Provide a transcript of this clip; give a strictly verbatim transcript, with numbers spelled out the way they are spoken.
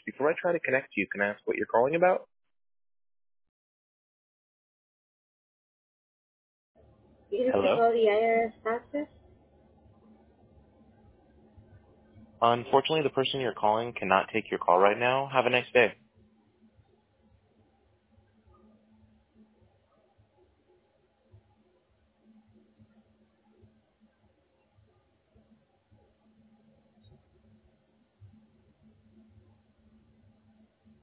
Before I try to connect you, can I ask what you're calling about? This is Hello? about the I R S taxes. Unfortunately, the person you're calling cannot take your call right now. Have a nice day.